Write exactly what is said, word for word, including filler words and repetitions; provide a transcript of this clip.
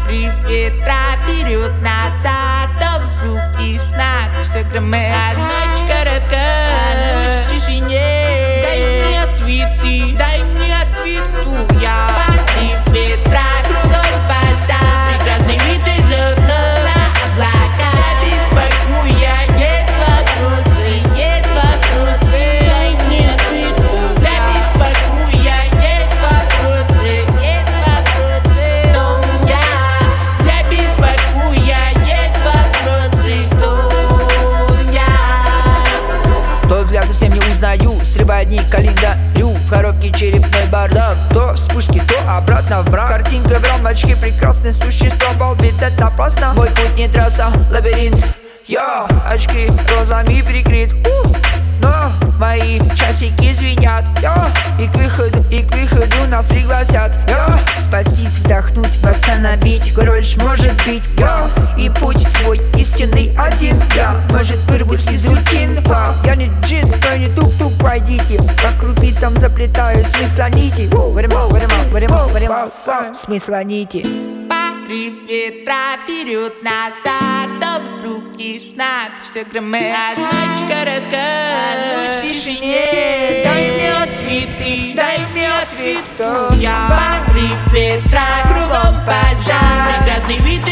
Порыв ветра вперед-назад, то вдруг тишина, ты все громы. А ночь коротка, а ночь в тишине. Дай мне ответы, дай мне ответу я. Порыв ветра, кругом пожар, прекрасный вид из окна на облака. Беспокоя, есть вопросы, есть вопросы. Дай мне ответу, для беспокоя, есть вопросы, есть вопросы. Дом я, для беспокоя, есть вопросы. Дом я. То взгляд совсем не узнаю, срывая дни календарю. В коробке черепной бардак, то вспышки, то обратно в брак. Картинка в рамочке, прекрасное существо, балбит, это опасно. Мой путь не трасса, лабиринт. Я очки розами прикрыт, у, но мои часики звенят. Я и к выходу, и к выходу нас пригласят. Я спастись, вдохнуть, восстановить, король может быть. Я и путь свой истинный один. Я, может, вырвусь из рутин. Я не джин, но не тук-тук, пойдите. По крупицам заплетаю смысла нити. Варимо, варимо, варимо, варимо, смысла нити. Порыв ветра вперед-назад, то вдруг тишина, ты все громы. А ночь коротка, а ночь в тишине. Дай мне ответы, дай мне ответу я. Порыв ветра, кругом пожар, прекрасный вид